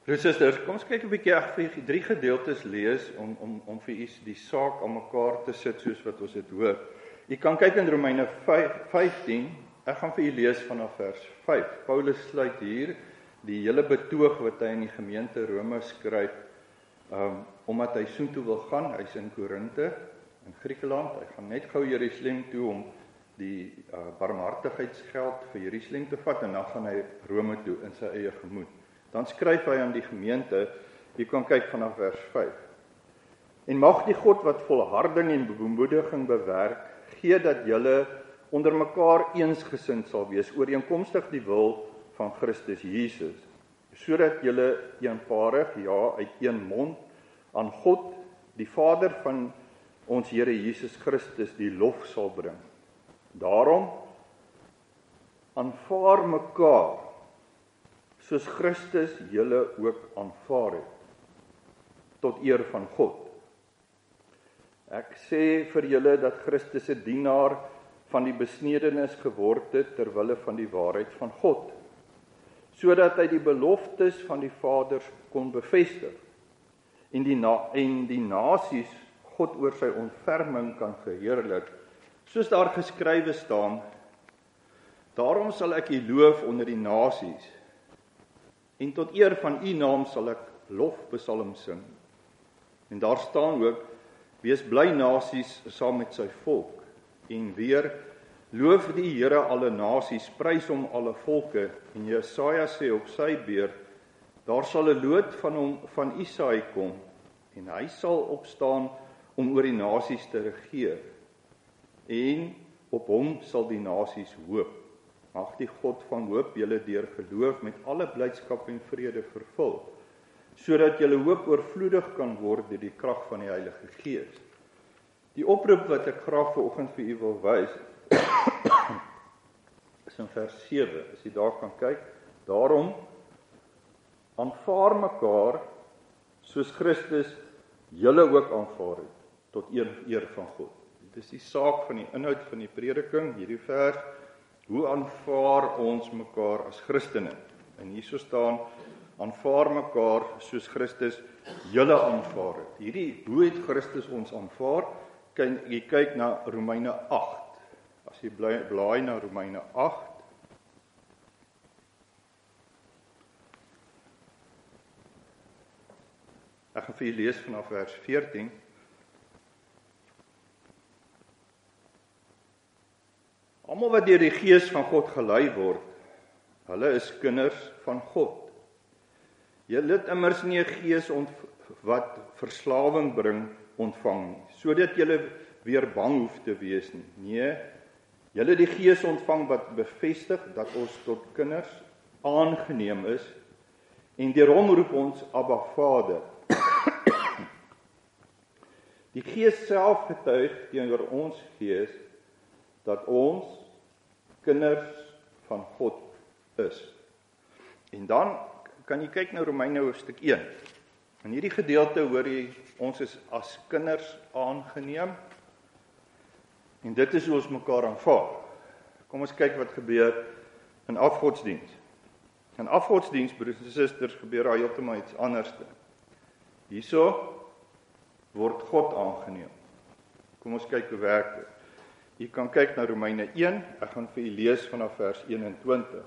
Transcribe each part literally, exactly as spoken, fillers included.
Dus susters, kom ons kyk 'n bietjie, ek vir julle drie gedeeltes lees om om om vir u die saak aan mekaar te sit soos wat ons dit hoor. U kan kyk in Romeine vyftien, ek gaan vir u lees vanaf vers vyf. Paulus sluit hier die hele betoog wat hy in die gemeente Rome skryf, um, omdat hy soontoe wil gaan. Hy's in Korinte, in Griekeland. Hy gaan net gou Jerusalem toe om die uh, barmhartigheidsgeld vir Jerusalem te vat, en dan gaan hy Rome toe in sy eie gemoed. Dan skryf hy aan die gemeente, jy kan kyk vanaf vers vyf. En mag die God wat volharding en bemoediging bewerk, gee dat julle onder mekaar eensgesind sal wees, ooreenkomstig die wil van Christus Jesus, sodat julle eenparig, ja, uit een mond, aan God, die Vader van ons Here Jesus Christus, die lof sal bring. Daarom, aanvaar mekaar, soos Christus julle ook aanvaar het, tot eer van God. Ek sê vir julle dat Christus 'n dienaar van die besnedenis geword het ter wille van die waarheid van God, sodat hy die beloftes van die Vaders kon bevestig en die, na, en die nasies God oor sy ontferming kan verheerlik, soos daar geskrywe staan, daarom sal ek u loof onder die nasies, en tot eer van u naam sal ek lofpsalm sing. En daar staan ook, wees bly nasies saam met sy volk, en weer, loof die Here alle nasies, prys hom alle volke, en Jesaja sê op sy beurt, daar sal 'n loot van hom van Isaai kom, en hy sal opstaan om oor die nasies te regeer, en op hom sal die nasies hoop. Mag die God van hoop julle deur geloof met alle blydskap en vrede vervul, sodat julle hoop oorvloedig kan word deur die krag van die Heilige Gees. Die oproep wat ek graag vanoggend vir u wil wys, is in vers sewe, as jy daar kan kyk, daarom, aanvaar mekaar, soos Christus julle ook aanvaar het, tot eer van God. Dit is die saak van die inhoud van die prediking, hierdie vers, hoe aanvaar ons mekaar as Christene? En hierso staan, aanvaar mekaar soos Christus julle aanvaar het. Hierdie, hoe het Christus ons aanvaar? Kan jy kyk na Romeine agt. As jy blaai, blaai na Romeine agt, ek gaan vir julle lees vanaf vers veertien. Almal wat deur die Gees van God gelei word, hulle is kinders van God. Julle het immers nie 'n gees ont, wat verslawing bring ontvang nie, sodat julle weer bang hoef te wees nie. Nee, julle die Gees ontvang wat bevestig dat ons tot kinders aangeneem is, en deur hom roep ons Abba Vader. Die Gees self getuig teenoor ons gees dat ons kinders van God is. En dan kan jy kyk na Romeine hoofstuk een. In hierdie gedeelte hoor jy, ons is as kinders aangeneem, en dit is hoe ons mekaar aanvaar. Kom ons kyk wat gebeur in afgodsdiens. In afgodsdiens, broers en susters, gebeur daar heeltemal iets anders. Hierso word God aangeneem. Kom ons kyk hoe werk dit. Jy kan kyk na Romeine een, ek gaan vir u lees vanaf vers eenentwintig.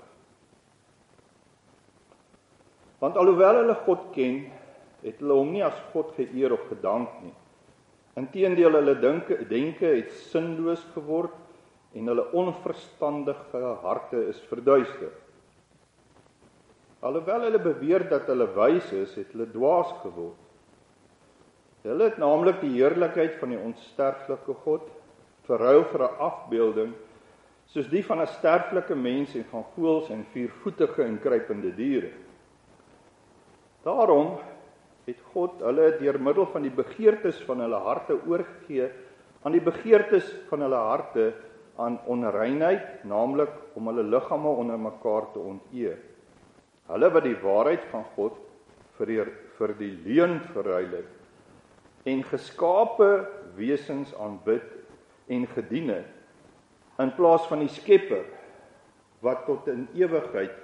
Want alhoewel hulle God ken, het hulle hom nie as God geëer of gedank nie. Inteendeel, hulle denke, denke het sinloos geword en hulle onverstandige harte is verduister. Alhoewel hulle beweer dat hulle wys is, het hulle dwaas geword. Hulle het naamlik die heerlikheid van die onsterflike God verruil vir 'n afbeelding, soos die van 'n sterflike mens en van voëls en viervoetige en kruipende diere. Daarom het God hulle deur middel van die begeertes van hulle harte oorgegee aan die begeertes van hulle harte aan onreinheid, naamlik om hulle liggame onder mekaar te onteer. Hulle wat die waarheid van God vir die, vir die leuen verruil het en geskape wesens aanbid en gedien het, in plaas van die Skepper, wat tot in ewigheid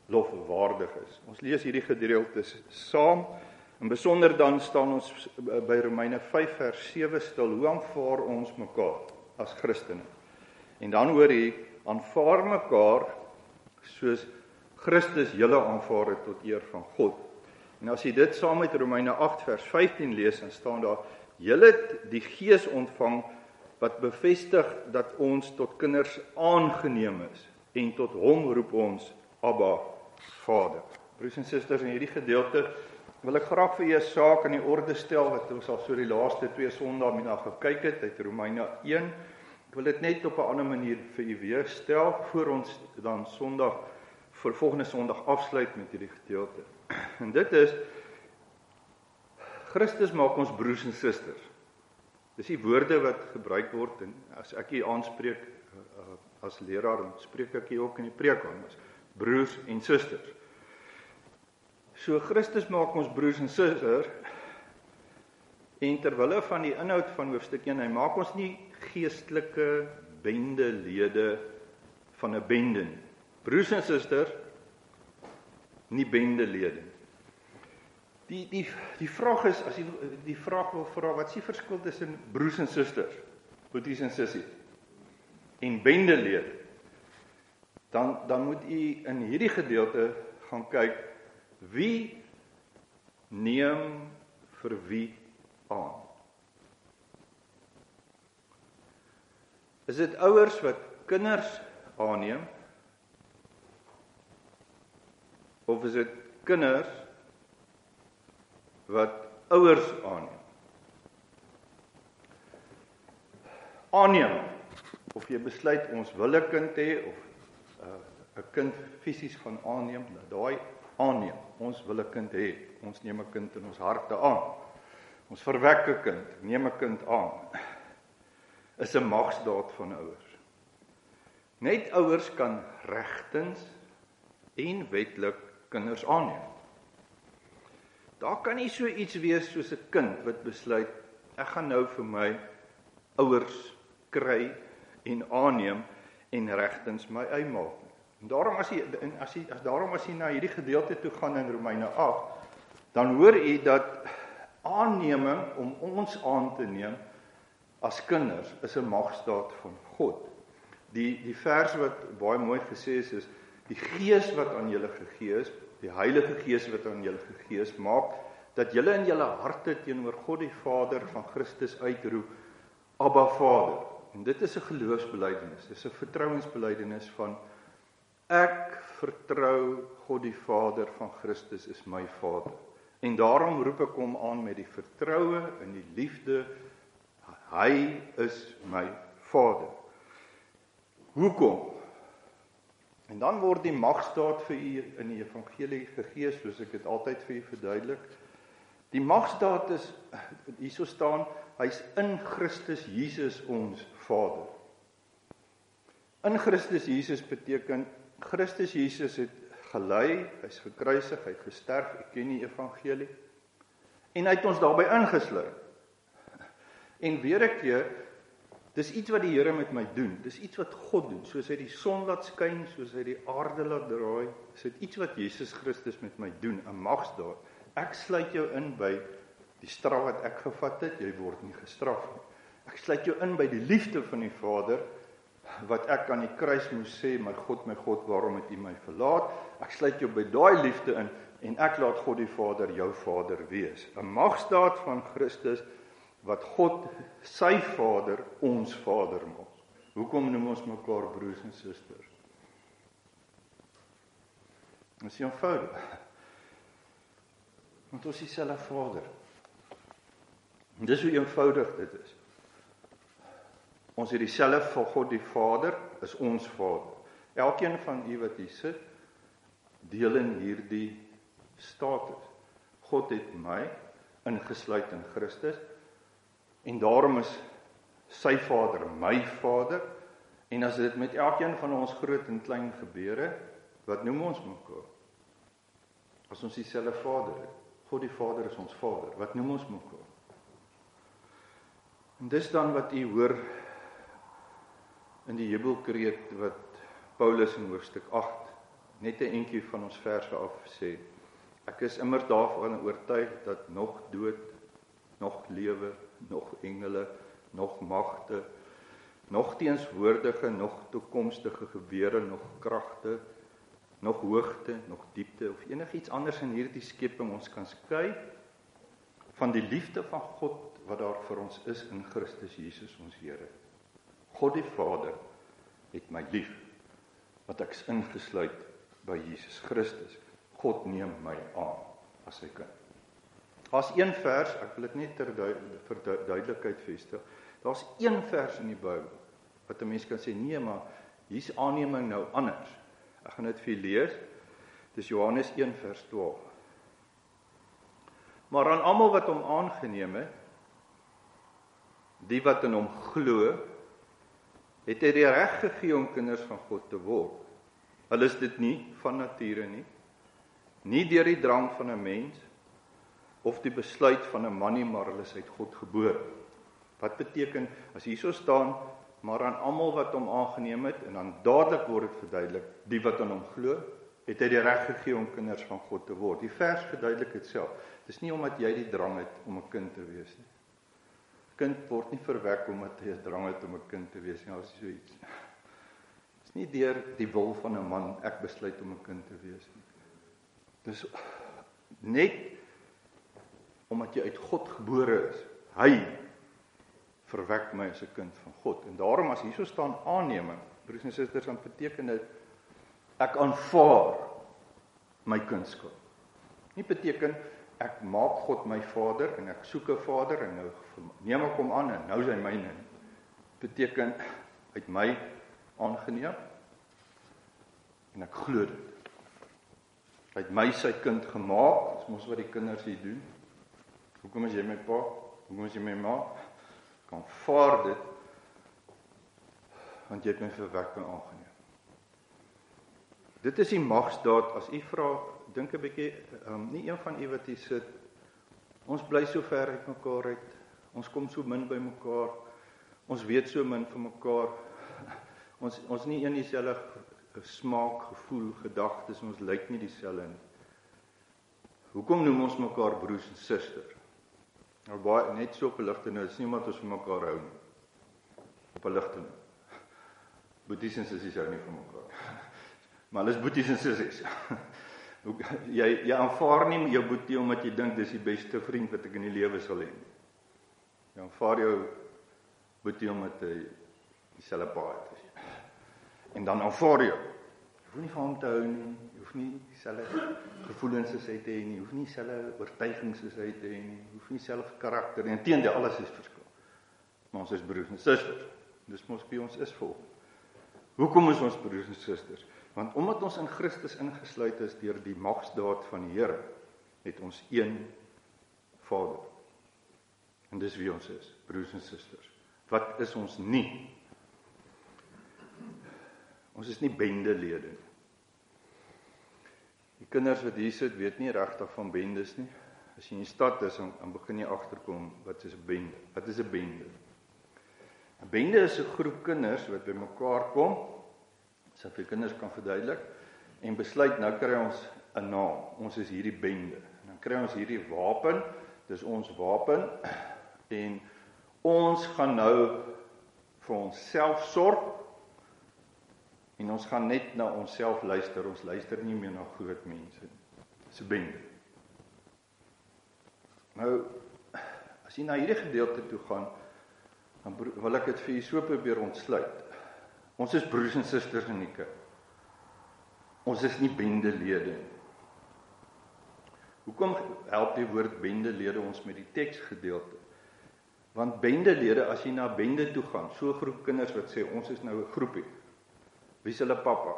lofwaardig is. Ons lees hierdie gedeeltes saam, en besonder dan staan ons by Romeine vyf vers sewe stil, hoe aanvaar ons mekaar as Christene? En dan hoor jy, aanvaar mekaar soos Christus julle aanvaar het tot eer van God. En as jy dit saam met Romeine agt vers vyftien lees, dan staan daar, julle het die Gees ontvang wat bevestig dat ons tot kinders aangeneem is, en tot hom roep ons Abba, Vader. Broers en susters, in hierdie gedeelte wil ek graag vir julle 'n saak in die orde stel, wat ons al so die laaste twee sondae mee na gekyk het, uit Romeine een. Ek wil dit net op 'n ander manier vir u weer stel, voor ons dan sondag, vir volgende sondag afsluit met hierdie gedeelte. En dit is, Christus maak ons broers en susters. Dis die woorde wat gebruik word, en as ek hier aanspreek, as leraar, dan spreek ek hier ook in die preek aan, broers en susters. So Christus maak ons broers en susters, en terwille van die inhoud van hoofstuk een, hy maak ons nie geestelike bendelede van 'n bende nie. Broers en susters, nie bendelede. Die die die vraag is, as jy die vraag wil vra, wat is die verskil tussen broers en susters, boeties en sissies, en bendelede? Dan dan moet u in hierdie gedeelte gaan kyk, wie neem vir wie aan? Is dit ouers wat kinders aanneem, of is dit kinders wat ouers aanneem? Aanneem, of jy besluit ons wil 'n kind hê, of 'n uh, kind fisies gaan aanneem, daai aanneem, ons wil 'n kind hê, ons neem 'n kind in ons harte aan, ons verwek 'n kind, neem 'n kind aan, is 'n magsdaad van ouers. Net ouers kan regtens en wetlik kinders aanneem. Daar kan nie so iets wees soos 'n kind wat besluit, ek gaan nou vir my ouers kry en aanneem en regtens my eie maak. En daarom as jy as jy as daarom as jy na hierdie gedeelte toe gaan in Romeine agt, dan hoor jy dat aanneming om ons aan te neem as kinders is 'n magsdaad van God. Die die vers wat baie mooi gesê is, is die Gees wat aan julle gegee is, die Heilige Gees wat aan julle gegee is, maak dat julle in julle harte teenoor God die Vader van Christus uitroep, Abba Vader. En dit is 'n geloofsbelijdenis, dit is 'n vertrouensbelijdenis van ek vertrou God die Vader van Christus is my Vader. En daarom roep ek hom aan met die vertroue en die liefde, hy is my Vader. Hoekom? En dan word die magsdaad vir u in die evangelie gegee, soos ek dit altyd vir u verduidelik. Die magsdaad is, hierso staan, hy's in Christus Jesus ons Vader. In Christus Jesus beteken, Christus Jesus het gelei, hy's gekruisig, hy het gesterf, ek ken die evangelie, en hy het ons daarbey ingesluit. En weer 'n keer, dis iets wat die Here met my doen, dis iets wat God doen, soos hy die son laat skyn, soos hy die aarde laat draai, is dit iets wat Jesus Christus met my doen, 'n magsdaad. Ek sluit jou in by die straf wat ek gevat het, jy word nie gestraf nie. Ek sluit jou in by die liefde van die Vader, wat ek aan die kruis moes sê, my God, my God, waarom het U my verlaat? Ek sluit jou by daai liefde in, en ek laat God die Vader jou Vader wees. 'n Magsdaad van Christus, wat God, sy Vader, ons Vader maak. Hoekom noem ons mekaar broers en susters? Dit is eenvoudig. Want ons is dieselfde Vader. En dis hoe eenvoudig dit is. Ons het dieselfde vir God die Vader, is ons Vader. Elkeen van u wat hier sit, deel in hierdie status. God het my ingesluit in Christus, en daarom is sy Vader my Vader, en as dit met elkeen van ons groot en klein gebeure, wat noem ons mekaar? As ons dieselfde Vader het, God die Vader is ons Vader, wat noem ons mekaar? En dis dan wat u hoor in die jubelkreet wat Paulus in hoofstuk agt net 'n entjie van ons verse af sê, ek is immer daarvan oortuig dat nog dood, nog lewe, nog engele, nog magte, nog teenswoordige, nog toekomstige gebeure, nog kragte, nog hoogte, nog diepte, of enigiets anders in hierdie skepping ons kan skei van die liefde van God wat daar vir ons is in Christus Jesus ons Here. God die Vader het my lief, wat ek is ingesluit by Jesus Christus. God neem my aan as sy kind. Daar's een vers, ek wil dit net ter vir duidelikheid vestig. Daar's een vers in die Bybel wat 'n mens kan sê, nee, maar hier's aanneming nou anders. Ek gaan dit vir julle lees. Dis Johannes een vers twaalf. Maar aan almal wat hom aangeneem het, die wat in hom glo, het hy die reg gegee om kinders van God te word. Al is dit nie van nature nie, nie deur die drang van 'n mens, of die besluit van 'n man nie, maar hulle is uit God gebore. Wat beteken, as hierso staan, maar aan almal wat hom aangeneem het, en dan dadelik word dit verduidelik, die wat aan hom glo, het hy die reg gegee om kinders van God te word. Die vers verduidelik dit self. Dis nie omdat jy die drang het om 'n kind te wees nie. Kind word nie verwek omdat hy 'n drang het om 'n kind te wees nie, as so iets. Dis nie deur die wil van 'n man ek besluit om 'n kind te wees nie. Dis net omdat jy uit God gebore is. Hy verwek my as 'n kind van God. En daarom as hierso staan aanneming, broers en susters, dan beteken dit ek aanvaar my kindskap. Nie beteken ek maak God my vader en ek soek 'n vader en nou neem ek hom aan en nou is hy myne. Beteken uit my aangeneem en ek glo dit. Hy het my sy kind gemaak, dis mos wat die kinders hier doen. Hoekom is jy my pa? Hoekom is jy my ma? Ek aanvaar dit, want jy het my verwekking aangeneem. Dit is die magsdaad. As u vra, dink 'n bietjie, um, nie een van u wat hier sit, ons bly so ver uit mekaar uit, ons kom so min by mekaar, ons weet so min van mekaar, ons ons nie een dieselfde smaak, gevoel, gedagtes, ons lyk nie dieselfde nie. Hoekom noem ons mekaar broers en susters? Nou baie net so op 'n ligte nou, dis nie omdat ons van mekaar hou nie. Op 'n ligte nou. Boeties en sissies hou nie van mekaar. Maar hulle is boeties en sissies. Jy jy aanvaar nie jou boetie omdat jy dink dis die beste vriend wat ek in die lewe sal hê. Jy aanvaar jou boetie omdat hy dieselfde pa het. En dan aanvaar jy. Jy hoef nie van hom te hou nie, jy hoef nie dieselfde gevoelens as hy te hê nie, jy hoef nie dieselfde oortuigings as hy te hê nie, jy hoef nie dieselfde karakter nie. Inteendeel, alles is verskil. Maar ons is broers en susters. Dis mos wie ons is vol. Hoekom is ons broers en susters? Want omdat ons in Christus ingesluit is deur die magsdaad van die Here, het ons een Vader. En dis wie ons is, broers en susters. Wat is ons nie? Ons is nie bendelede nie. Die kinders wat hier sit, weet nie regtig van bendes nie. As jy in die stad is, dan begin jy agterkom, wat is 'n bende? Wat is 'n bende? 'n Bende is 'n groep kinders wat bymekaar kom, so vir kinders kan verduidelik, en besluit, nou kry ons 'n naam. Ons is hierdie bende. En dan kry ons hierdie wapen, dis ons wapen, en ons gaan nou vir onsself sorg, en ons gaan net na onsself luister, ons luister nie meer na groot mense nie. Dis 'n bende. Nou, as jy na hierdie gedeelte toe gaan, dan wil ek dit vir jy so probeer ontsluit. Ons is broers en susters in die kerk. Ons is nie bendelede nie. Hoekom help die woord bendelede ons met die teksgedeelte? Want bendelede, as jy na bende toe gaan, so 'n groep kinders wat sê, ons is nou 'n groepie. Wie is hulle pappa?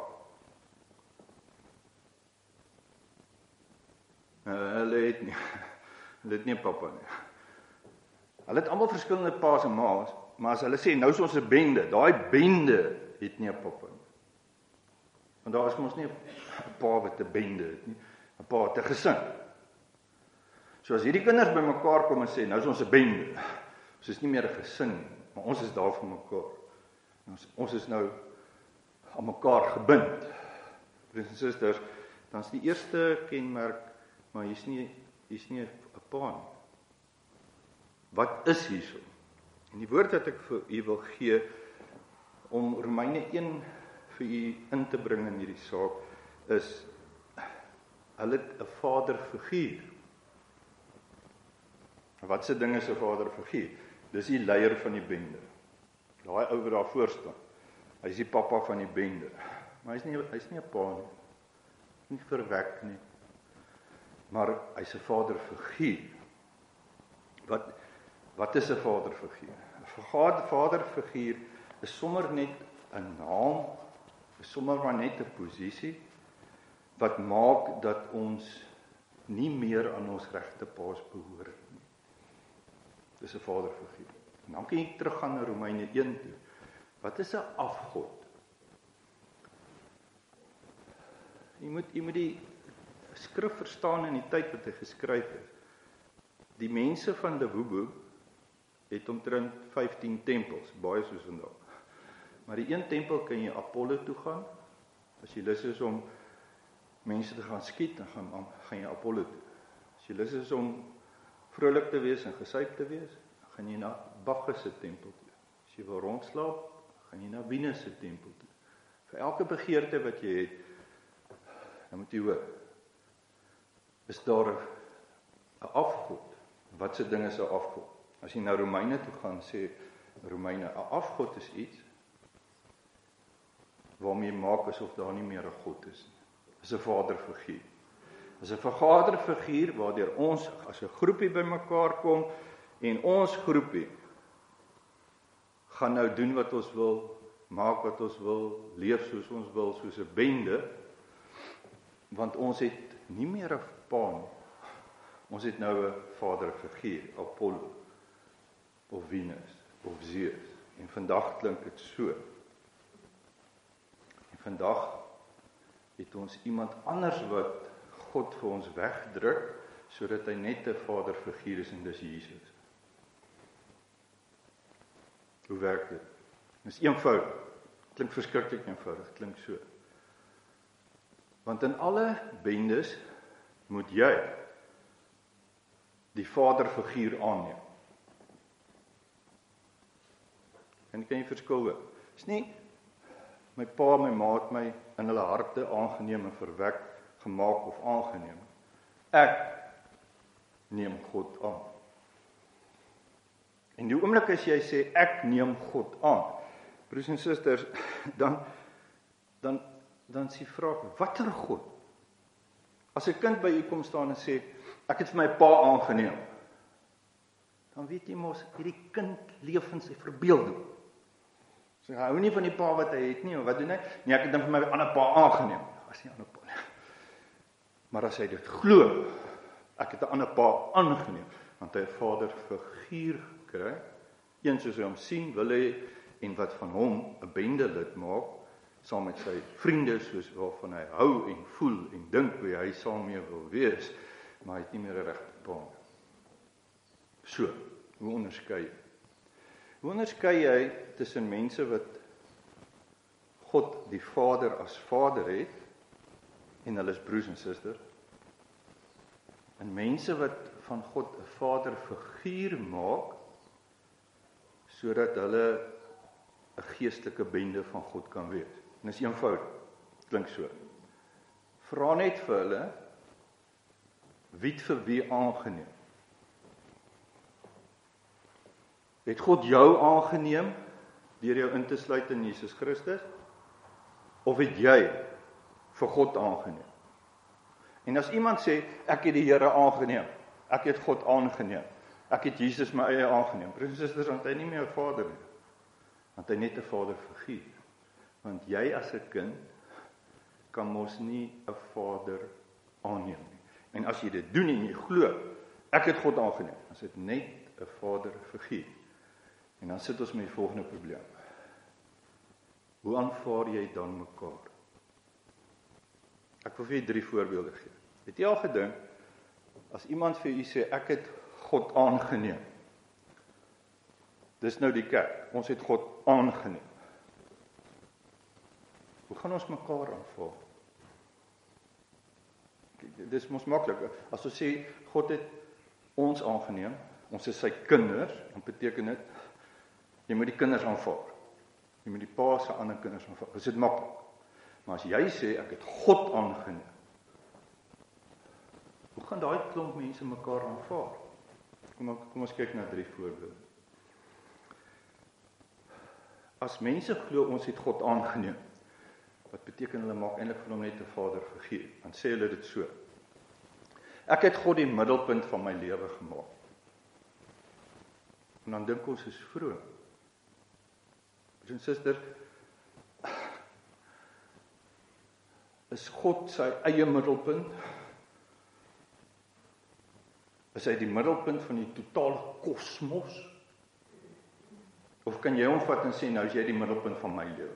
Uh, hulle het nie, hulle het nie 'n pappa nie. Hulle het almal verskillende pa's en ma's, maar as hulle sê, nou is ons 'n bende, daai bende het nie 'n pappa nie. Want daar is mos nie 'n pa wat 'n bende het nie, 'n pa het 'n gesin. So as hierdie kinders by mekaar kom en sê, nou is ons 'n bende, ons is nie meer 'n gesin nie, maar ons is daar vir mekaar. Ons, ons is nou aan mekaar gebind. Broers en susters, dan is die eerste kenmerk, maar hier's nie, hier's nie 'n pa nie. Wat is hierso? En die woord wat ek vir u wil gee, om Romeine een vir u in te bring in hierdie saak, is, hulle het 'n vaderfiguur. Wat se ding is 'n vaderfiguur? Dis die leier van die bende. Daai ou wat daar voor staan. Hy is die pappa van die bende. Maar hy's nie hy's nie 'n pa nie. Nie verwek nie. Maar hy's 'n vaderfiguur. Wat wat is 'n vaderfiguur? 'n Vaderfiguur is sommer net 'n naam, is sommer maar net 'n posisie wat maak dat ons nie meer aan ons regte paas behoort nie. Dis 'n vaderfiguur. En dan kan jy teruggaan na Romeine een toe. Wat is 'n afgod? Jy moet jy moet die skrif verstaan in die tyd wat hy geskryf het. Die mense van Lewubo het omtrent vyftien tempels, baie soos vandag. Maar die een tempel kan jy Apollo toe gaan. As jy lus is om mense te gaan skiet, dan gaan, gaan jy Apollo toe. As jy lus is om vrolik te wees en gesuip te wees, dan gaan jy na Bacchus se tempel toe. As jy wil rondslaap, gaan jy na Venus se tempel toe. Vir elke begeerte wat jy het, dan moet jy hoor, is daar 'n afgod. Wat se ding is 'n afgod? As jy na Romeine toe gaan, sê Romeine, 'n afgod is iets waarmee jy maak asof daar nie meer 'n God is nie. Is 'n vaderfiguur. Is 'n vergaderfiguur waardeur ons as 'n groepie bymekaar kom en ons groepie gaan nou doen wat ons wil, maak wat ons wil, leef soos ons wil, soos 'n bende, want ons het nie meer 'n pa nie. Ons het nou 'n vaderfiguur, Apollo, of Venus, of Zeus. En vandag klink dit so. En vandag het ons iemand anders wat God vir ons wegdruk, sodat hy net 'n vaderfiguur is, en dis Jesus. Hoe werk dit? Dis eenvoudig. Klink verskriklik eenvoudig, klink so. Want in alle bendes moet jy die vaderfiguur aanneem. En kan jy verskil hoor? Dis nie my pa, my ma het my in hulle harte aangeneem en verwek, gemaak of aangeneem. Ek neem God aan. En die oomblik as jy sê, ek neem God aan, broers en susters, dan, dan, dan is die vraag, watter God? As 'n kind by u kom staan en sê, ek het vir my pa aangeneem, dan weet jy mos, hierdie kind leef in sy verbeelding. So, hy hou nie van die pa wat hy het nie, of wat doen hy? Nee, ek het dan vir my ander pa aangeneem. As nie ander pa nie. Maar as hy dit glo, ek het 'n ander pa aangeneem, want hy 'n vaderfiguur gekry, een soos hy hom sien, wil hy, en wat van hom 'n bendelid maak, saam met sy vriende, soos waarvan hy hou en voel en dink hoe hy saam mee wil wees, maar hy het nie meer 'n regte pa nie. So, hoe onderskei jy? Hoe onderskei jy tussen mense wat God die Vader as Vader het, en hulle is broers en susters, en mense wat van God 'n vaderfiguur maak, sodat hulle 'n geestelike bende van God kan wees. En dis eenvoudig, klink so. Vra net vir hulle, wie het vir wie aangeneem? Het God jou aangeneem, deur jou in te sluit in Jesus Christus? Of het jy vir God aangeneem? En as iemand sê, ek het die Here aangeneem, ek het God aangeneem, ek het Jesus my eie aangeneem, broers en susters, want hy nie meer 'n vader nie, want hy net 'n vaderfiguur. Want jy as 'n kind kan mos nie 'n vader aanneem nie. En as jy dit doen en jy glo, ek het God aangeneem, dan is dit net 'n vaderfiguur. En dan sit ons met die volgende probleem. Hoe aanvaar jy dan mekaar? Ek wil vir jy drie voorbeelde gee. Het jy al gedink, as iemand vir jy sê, ek het God aangeneem. Dis nou die kerk, ons het God aangeneem. Hoe gaan ons mekaar aanvaar? dis mos maklik. As ons sê God het ons aangeneem, ons is sy kinders, dan beteken dit jy moet die kinders aanvaar. Jy moet die pa se ander kinders aanvaar. Dis dit maklik. Maar as jy sê ek het God aangeneem, hoe gaan daai klomp mense mekaar aanvaar? Kom, kom ons kyk na drie voorbeelde. As mense glo ons het God aangeneem, wat beteken hulle maak eintlik vir hom net 'n Vader gegee, dan sê hulle dit so. Ek het God die middelpunt van my lewe gemaak. En dan dink ons is vroom. Broers en susters, is God sy eie middelpunt? Is hy die middelpunt van die totale kosmos? Of kan jy hom vat en sê, nou is jy die middelpunt van my lewe?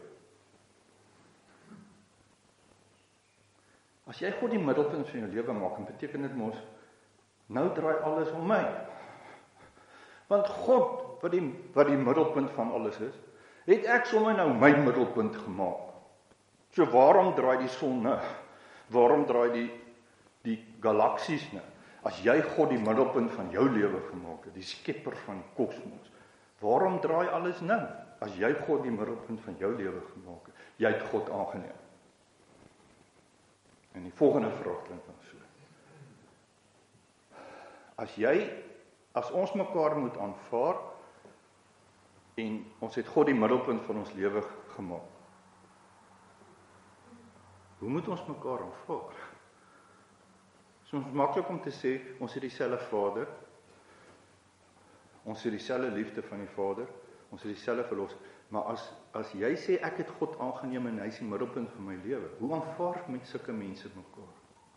As jy God die middelpunt van jou lewe maak, dan beteken dit mos, nou draai alles om my. Want God, wat die, wat die middelpunt van alles is, het ek sommer nou my middelpunt gemaak. So waarom draai die son nou? Waarom draai die, die galaksies nou? As jy God die middelpunt van jou lewe gemaak het, die skepper van die kosmos, waarom draai alles nou? As jy God die middelpunt van jou lewe gemaak het, jy het God aangeneem. En die volgende vraag klink dan so. As jy, as ons mekaar moet aanvaar, en ons het God die middelpunt van ons lewe gemaak, hoe moet ons mekaar aanvaar? Soms is maklik om te sê, ons het dieselfde Vader, ons het dieselfde liefde van die Vader, ons het dieselfde verlos, maar as, as jy sê, ek het God aangeneem en hy is die middelpunt van my lewe, hoe aanvaar met sulke mense mekaar?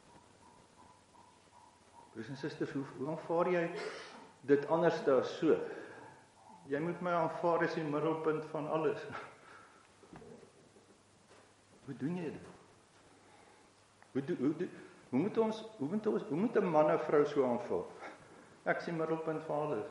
Broers en susters, hoe, hoe aanvaar jy dit anders as so? Jy moet my aanvaar as die middelpunt van alles. Hoe doen jy dit? Hoe, hoe, hoe, hoe moet ons, hoe moet ons, hoe moet 'n man en vrou so aanvaar? Ek is die middelpunt van alles.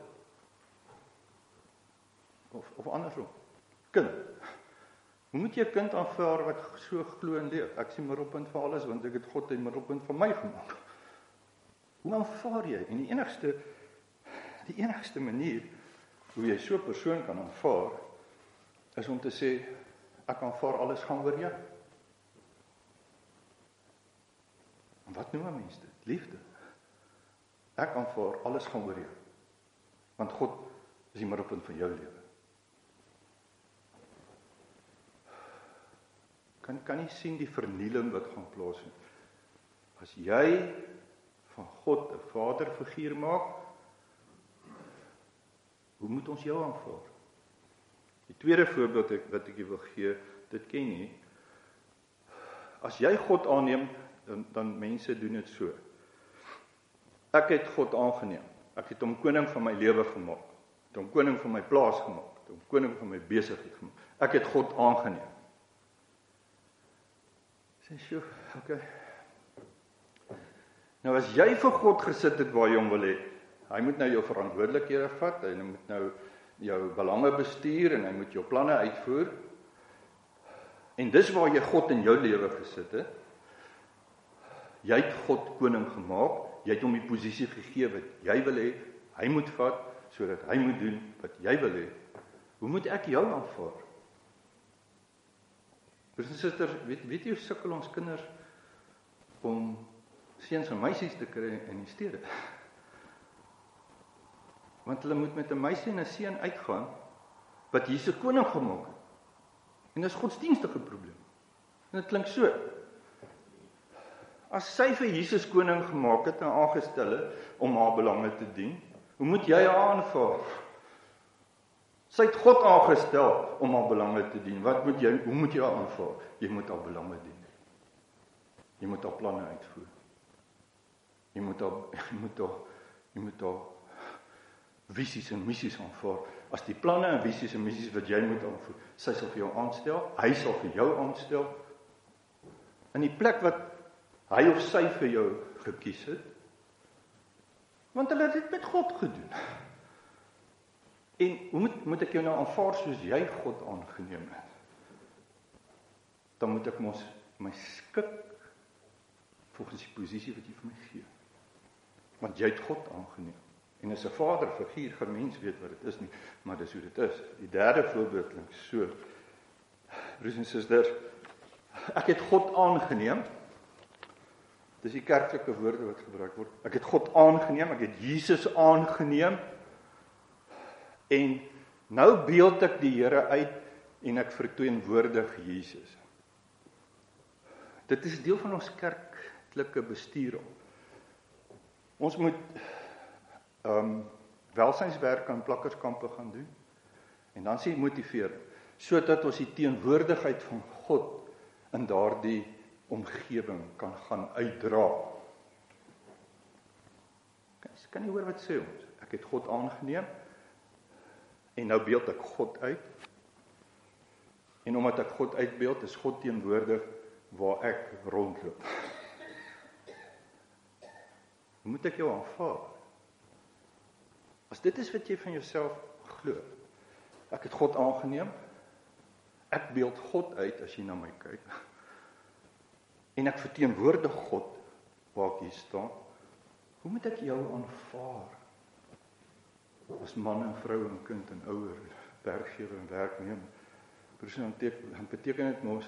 Of, of andersom. Kind. Hoe moet jy 'n kind aanvaar wat so glo en leef? Ek is die middelpunt van alles, want ek het God die middelpunt van my gemaak. Hoe aanvaar jy? En die enigste, die enigste manier hoe jy so 'n persoon kan aanvaar, is om te sê, ek aanvaar alles gaan oor jou. En wat noem 'n mens dit? Liefde. Ek aanvaar alles gaan oor jou. Want God is die middelpunt van jou lewe. Kan, kan jy sien die vernieling wat gaan plaasvind? As jy van God 'n vaderfiguur maak, hoe moet ons jou aanvaar? Die tweede voorbeeld wat ek wil gee, dit ken jy. As jy God aanneem, dan, dan mense doen dit so. Ek het God aangeneem. Ek het hom koning van my lewe gemaak. Ek het hom koning van my plaas gemaak. Ek het hom koning van my besigheid gemaak. Ek het God aangeneem. Sê so, okay. Nou as jy vir God gesit het waar jy hom wil hê, hy moet nou jou verantwoordelikhede vat, hy moet nou jou belange bestuur en hy moet jou planne uitvoer. En dis waar jy God in jou lewe gesit het. Jy het God koning gemaak, jy het hom die posisie gegee wat jy wil hê, hy moet vat, sodat hy moet doen wat jy wil hê. Hoe moet ek jou aanvaar? Broers en susters, weet, weet jy hoe sukkel ons kinders om seuns en meisies te kry in die stede? Want hulle moet met 'n meisie en 'n seun uitgaan wat Jesus koning gemaak het. En dis godsdienstige probleem. En dit klink so. As sy vir Jesus koning gemaak het en aangestel het om haar belange te dien, hoe moet jy haar aanvaar? Sy het God aangestel om haar belange te dien. Wat moet jy, hoe moet jy haar aanvaar? Jy moet haar belange dien. Jy moet haar planne uitvoer. Jy moet haar, jy moet haar, jy moet haar visies en missies aanvaar. As die planne en visies en missies wat jy moet aanvoer, sy sal vir jou aanstel, hy sal vir jou aanstel, in die plek wat hy of sy vir jou gekies het, want hulle het dit met God gedoen. En hoe moet, moet ek jou nou aanvaar soos jy God aangeneem het? Dan moet ek mos my skik volgens die posisie wat jy vir my gee. Want jy het God aangeneem. En as 'n vaderfiguur, gaan mens weet wat dit is nie, maar dis hoe dit is. Die derde voorbeeld klink so. Broers en susters, ek het God aangeneem. Dis die kerklike woorde wat gebruik word. Ek het God aangeneem, ek het Jesus aangeneem. En nou beeld ek die Here uit en ek verteenwoordig Jesus. Dit is deel van ons kerklike bestuur. Ons moet um, welsynswerk aan plakkerskampe gaan doen. En dan sê motivering, sodat ons die teenwoordigheid van God in daardie omgewing kan gaan uitdra. Kan jy hoor wat sê ons? Ek het God aangeneem en nou beeld ek God uit. En omdat ek God uitbeeld, is God teenwoordig waar ek rondloop. Moet ek jou aanvaar? As dit is wat jy van jouself glo, ek het God aangeneem, ek beeld God uit as jy na my kyk, en ek verteenwoordig God waar ek hier staan, hoe moet ek jou aanvaar? As man en vrou en kind en ouer, werkgewer en werknemer, persoon, dan beteken dit mos,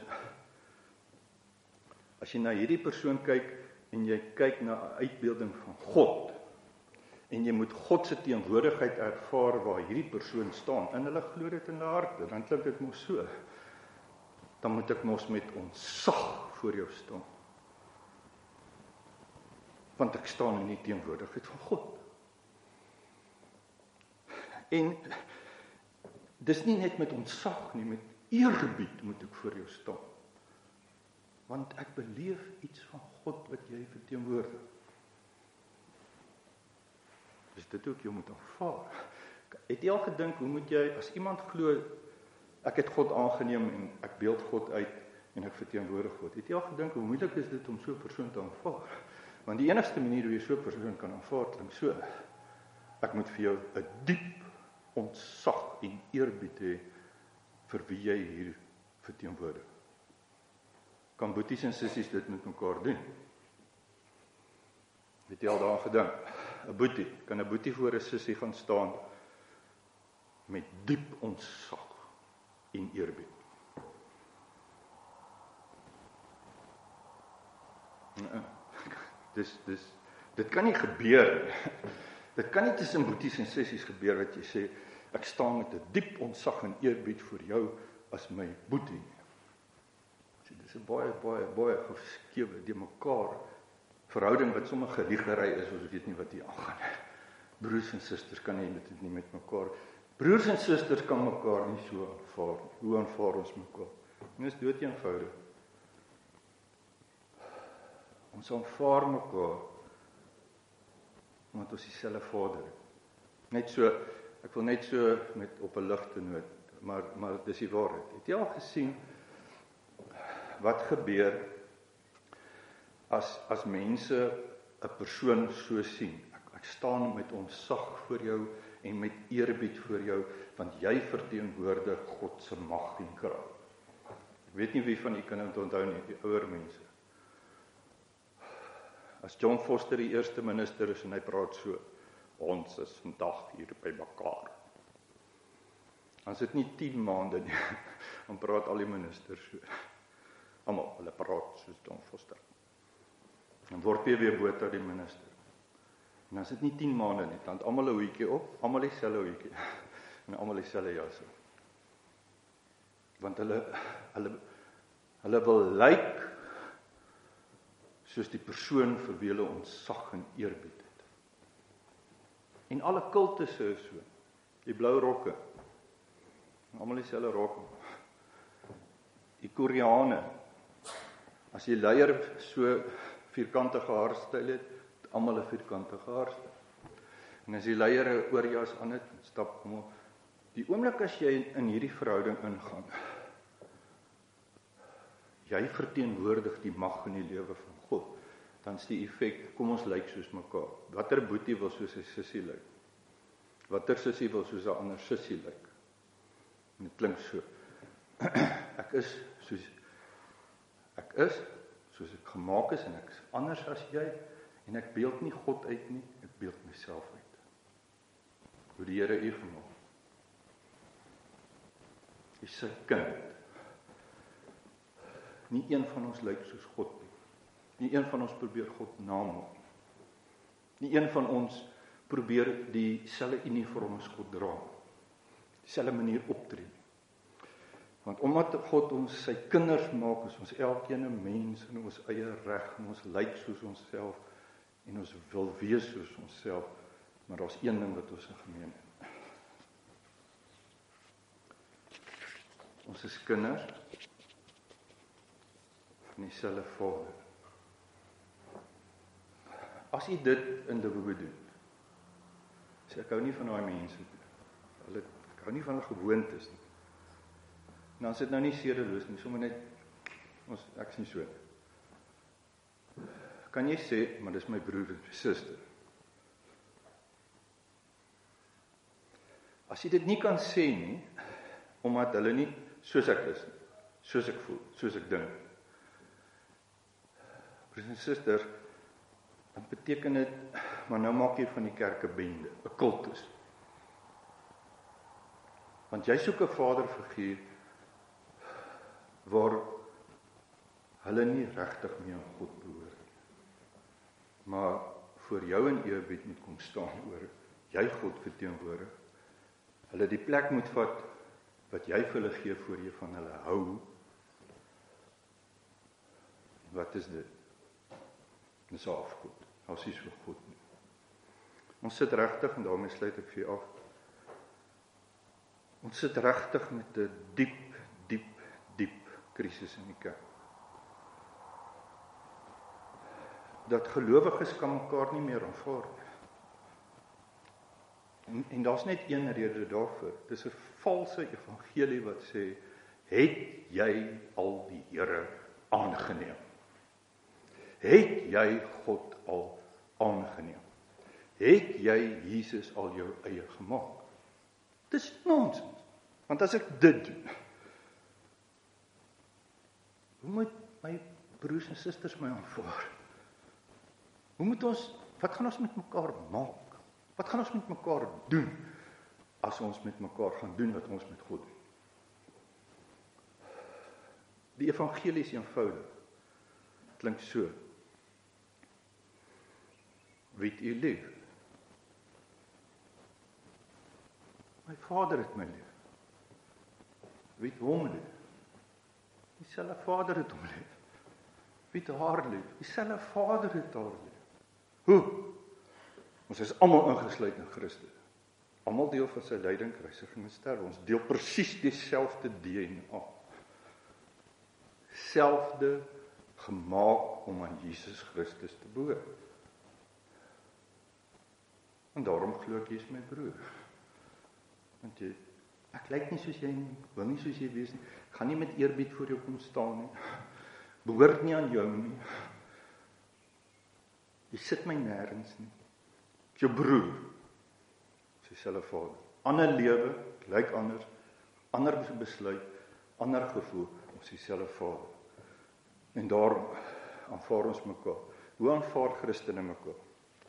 as jy na hierdie persoon kyk, en jy kyk na 'n uitbeelding van God, en jy moet God se teenwoordigheid ervaar waar hierdie persoon staan, en hulle glo dit in hulle harte, dan klink dit mos so, dan moet ek mos met ontzag voor jou staan, want ek staan in die teenwoordigheid van God. En dis nie net met ontzag nie, met eerbied moet ek voor jou staan, want ek beleef iets van God wat jy verteenwoordig. Dis dit ook jy moet aanvaar. Het jy al gedink, hoe moet jy, as iemand glo, ek het God aangeneem en ek beeld God uit en ek verteenwoordig God, het jy al gedink, hoe moeilik is dit om so 'n persoon te aanvaar? Want die enigste manier hoe jy so 'n persoon kan aanvaar, klink so, ek moet vir jou 'n diep ontzag en eerbied hê vir wie jy hier verteenwoordig. Kan boeties en sissies dit met mekaar doen? Het jy al daaraan gedink? 'n Boetie, kan 'n boetie voor 'n sissie gaan staan met diep ontzag en eerbied? Nee, dis, dis, dit kan nie gebeur nie. Dit kan nie tussen boeties en sissies gebeur wat jy sê, ek staan met 'n diep ontzag en eerbied vir jou as my boetie. Dit is 'n baie, baie, baie geskewe, die mekaar verhouding wat sommer geliegery is, ons weet nie wat hier aangaan. Broers en susters kan nie dit nie met mekaar. Broers en susters kan mekaar nie so aanvaar nie. Hoe aanvaar ons mekaar? En dit is dood eenvoudig. Ons aanvaar mekaar omdat ons dieselfde Vader het. Net so, ek wil net so met op 'n ligte noot, maar maar dis die waarheid. Het jy al gesien wat gebeur as as mense 'n persoon so sien? Ek, ek staan met ontzag voor jou en met eerbied voor jou, want jy verteenwoordig God se mag en krag. Ek weet nie wie van u kan dit onthou nie, die ouer mense. As John Foster die eerste minister is en hy praat so, ons is vandag hier by mekaar. Dan is dit nie tien maande nie, dan praat al die ministers so. Almal, hulle praat soos John Foster. Dan word jy weer Botha die minister. En dan is dit nie tien maande nie, dan het almal 'n hoedjie op, almal dieselfde hoedjie, en almal dieselfde jas op. Want hulle, hulle, hulle wil lyk soos die persoon vir wie hulle ontzag en eerbied het. En alle kultusse is so, die blou rokke, almal dieselfde rokke. Die Koreane, as die leier so vierkantige haarstyl het, het almal 'n vierkantige haarstyl. En as die leier 'n oorjas aan het, stap hom. Die oomblik as jy in hierdie verhouding ingaan, jy verteenwoordig die mag in die lewe van God, dan is die effek, kom ons lyk soos mekaar. Watter boetie wil soos 'n sussie lyk? Watter sussie wil soos 'n ander sussie lyk? En dit klink so. Ek is soos ek is soos ek gemaak is, en ek is anders as jy, en ek beeld nie God uit nie, ek beeld myself uit. Hoe die Here u gemaak. Jy is sy kind. Nie een van ons lyk soos God nie. Nie een van ons probeer God namaak nie. Nie een van ons probeer dieselfde uniform as God dra. Dieselfde manier optree. Want omdat God ons sy kinders maak, is ons elkeen 'n mens in ons eie reg, en ons lyk soos onsself, en ons wil wees soos onsself, maar daar's een ding wat ons in gemeen het. Ons is kinders van dieselfde Vader. As jy dit in die woord doen, sê ek hou nie van daai mense nie. Hulle ek hou nie van hulle gewoontes nie. En dan is dit nou nie sedeloos nie, sommer net ons ek is nie so. Kan jy sê, maar dis my broer en suster. As jy dit nie kan sê nie, omdat hulle nie soos ek is nie, soos ek voel, soos ek dink. Broer en suster, dan beteken dit, maar nou maak jy van die kerk 'n bende, 'n kultus. Want jy soek 'n vaderfiguur waar hulle nie regtig meer aan God behoort nie, maar voor jou en eerbied moet kom staan oor jy God verteenwoordig. Hulle die plek moet vat wat jy vir hulle gee voor jy van hulle hou. En wat is dit? Dis afgod. Ons is so God nie. Ons sit regtig, en daarmee sluit ek vir jou af. Ons sit regtig met 'n diep, diep, diep krisis in die kerk. Dat gelowiges kan mekaar nie meer aanvaar nie. En, en daar's net een rede daarvoor. Dis 'n valse evangelie wat sê, het jy al die Here aangeneem? Het jy God al aangeneem? Het jy Jesus al jou eie gemaak? Dis nonsens. Want as ek dit doen, hoe moet my broers en susters my aanvaar? Hoe moet ons, wat gaan ons met mekaar maak? Wat gaan ons met mekaar doen, as ons met mekaar gaan doen wat ons met God doen? Die evangelie is eenvoudig. Klink so. Wie het u lief? My Vader het my lief. Wie het hom lief? Dieselfde Vader het hom lief. Wie het haar lief? Dieselfde Vader het haar lief. Hoe? Ons is almal ingesluit in Christus. Almal deel van sy lyding, kruisiging en sterwe. Ons deel presies dieselfde D N A. Selfde gemaak om aan Jesus Christus te behoort. En daarom glo ek jy is my broer. Want jy, ek lyk nie soos jy nie, wil nie soos jy wees nie, ek gaan nie met eerbied voor jou kom staan nie, behoort nie aan jou nie, jy sit my nêrens nie, ek is jou broer, sy selfe Vader, ander lewe, ek lyk anders, ander besluit, ander gevoel, ons is selfe Vader, en daarom aanvaar ons mekaar. Hoe aanvaar Christene mekaar?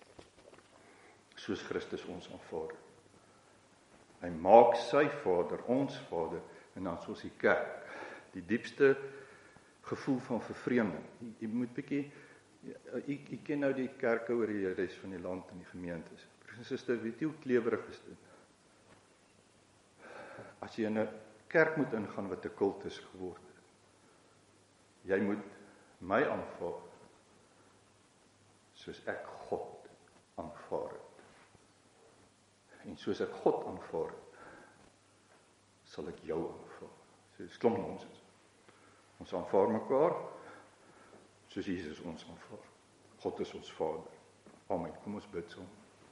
Soos Christus ons aanvaar. Hy maak sy Vader, ons Vader, en dan soos die kerk, die diepste gevoel van vervreemding. Jy, jy moet bietjie, jy, jy ken nou die kerke oor die res van die land en die gemeentes. Broers en susters, weet jy hoe klewerig is dit? As jy in 'n kerk moet ingaan wat 'n kultus geword het, jy moet my aanvaar, soos ek God aanvaar het. En soos ek God aanvaar het, sal ek jou aanvaar. So, dis klomp nonsens. Ons aanvaar mekaar, soos Jesus ons aanvaar. God is ons Vader. Amen. Kom ons bid saam.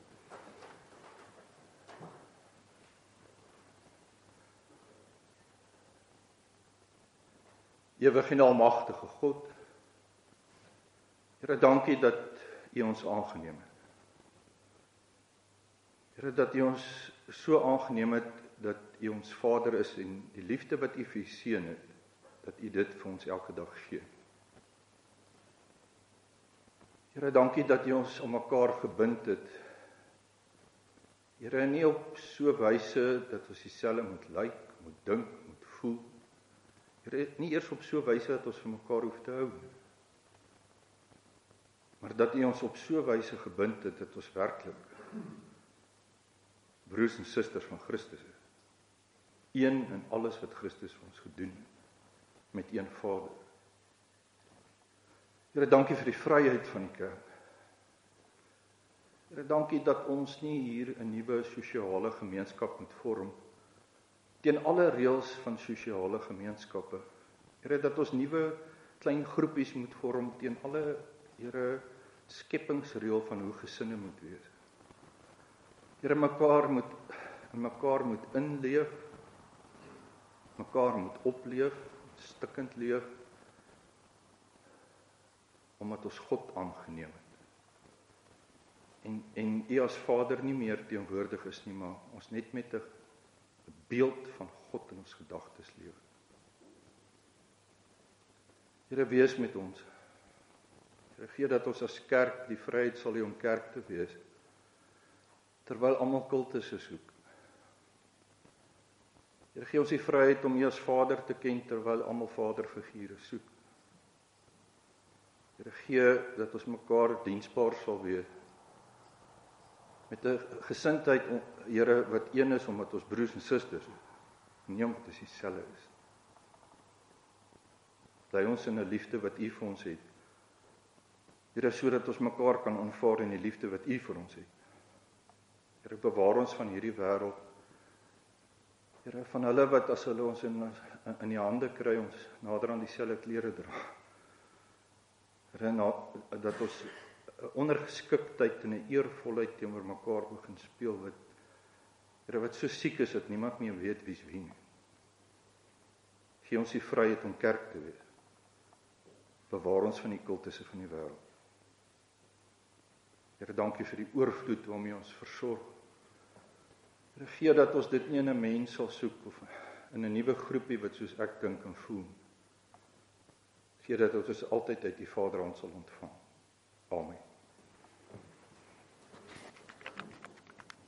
Ewige en almagtige God, Here, dankie dat U ons aangeneem het. Here, dat U ons so aangeneem het, dat U ons Vader is, en die liefde wat U vir U seun het, dat U dit vir ons elke dag gee. Here, dankie dat U ons aan mekaar gebind het. Here, nie op so wyse dat ons dieselfde moet lyk, moet dink, moet voel. Here, nie eers op so wyse dat ons vir mekaar hoef te hou nie. Maar dat U ons op so wyse gebind het, dat ons werklik broers en susters van Christus is. Een in alles wat Christus vir ons gedoen het, met een Vader. Here, dankie vir die vryheid van die kerk. Here, dankie dat ons nie hier 'n nuwe sosiale gemeenskap moet vorm, teen alle reëls van sosiale gemeenskappe. Here, dat ons nuwe klein groepies moet vorm teen alle, Here, skepingsreël van hoe gesinne moet wees. Here, mekaar moet in mekaar moet inleef, mekaar moet opleef, stikkend leef, omdat ons God aangeneem het. En, en U as Vader nie meer teenwoordig is nie, maar ons net met 'n beeld van God in ons gedagtes leef. Here, wees met ons. Here, gee dat ons as kerk die vryheid sal hê om kerk te wees, terwyl almal kultusse soek. Here, gee ons die vryheid om U as Vader te ken, terwyl almal vaderfigure soek. Here, gee dat ons mekaar diensbaar sal wees, met 'n gesindheid, Here, wat een is, omdat ons broers en susters is, nie omdat ons dieselfde is. Lei ons in 'n liefde wat U vir ons het. Here, sodat ons mekaar kan aanvaar in die liefde wat U vir ons het. Here, bewaar ons van hierdie wêreld. Here, van hulle wat as hulle ons in, in die hande kry, ons nader aan dieselfde klere dra. Here, na, dat ons 'n ondergeskiktheid en 'n eervolheid teenoor mekaar begin speel, wat, Here, wat so siek is, dat niemand meer weet wie's wie nie. Gee ons die vryheid om kerk te wees. Bewaar ons van die kultusse van die wêreld. Here, dankie vir die oorvloed waarmee ons versorg. Here, gee dat ons dit nie in 'n mens sal soek, of in 'n nuwe groepie wat soos ek dink en voel. Gee dat ons altyd uit die Vaderhand sal ontvang. Amen.